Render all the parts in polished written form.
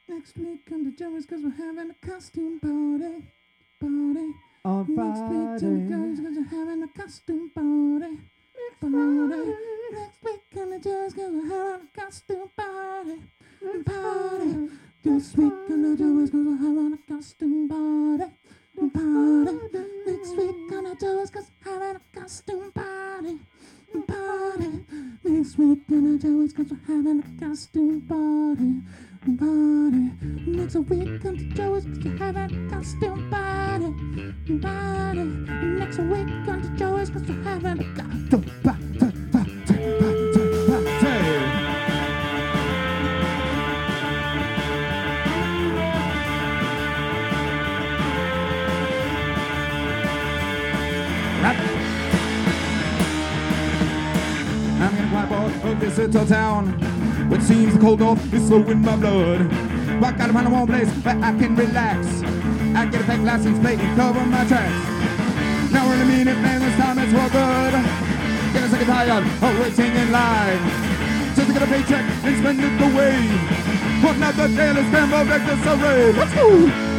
Next week come to Joey's because we're having a costume party. On Next week come to Joey's because we're having a costume party. Next week come to Joey's because we're having a costume party. This week come to Joey's because we're having a costume party. Next week come to Joey's because we're having a costume party. Next week come to Joey's because we're having a costume party. Next week come to Joey's because we're having a costume party. Next week come to Joey's because we're having a costume party. I'm gonna climb out of this little town, which seems the cold north is slowing my blood. But I gotta find a warm place where I can relax. I get a fake license plate and cover my tracks. Now really mean it, man, this time it's for good. Getting sick and tired of waiting in line, just to get a paycheck and spend it away. Another day, let's scramble back this array. Let's go!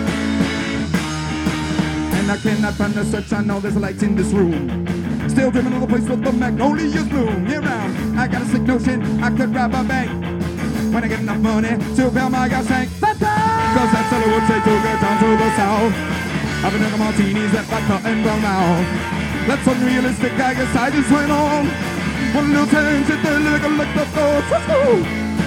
And I cannot find the search, I know there's a light in this room. Still dreaming of the place with the magnolias bloom year round. I got a sick notion I could rob a bank when I get enough money to fill my gas tank. Cause that's all it would take to get down to the south. I've been drinking martinis at vodka and brown now. That's unrealistic, I guess I just went on. One little change, hit the liquor like the thoughts. Let's go!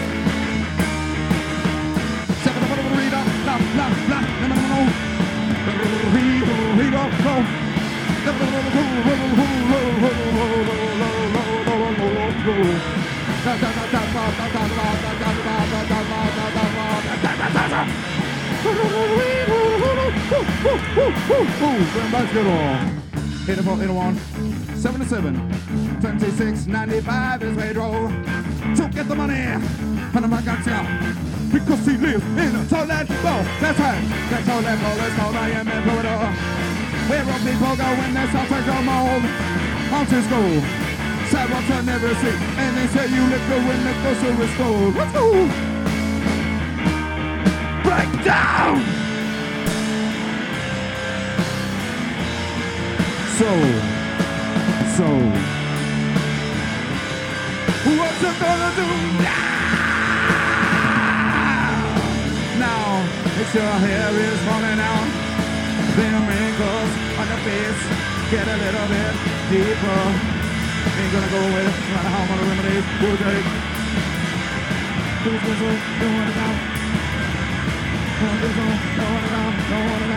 Basketball. 84, 81, 77, 26, 95 is where draw. To get the money, Panama got ya. Because he lives in a toilet bowl. That's right, that toilet bowl is called Miami, Florida. Where all people go when they start to go mold. On to school, sidewalks I never see. And they say you live good when the grocery store. Let's go! Break down! So, what's it gonna do now? If your hair is falling out, them wrinkles on your face get a little bit deeper. Ain't gonna go with no matter how many remedies we'll take. Who's doing it now? Don't want it now.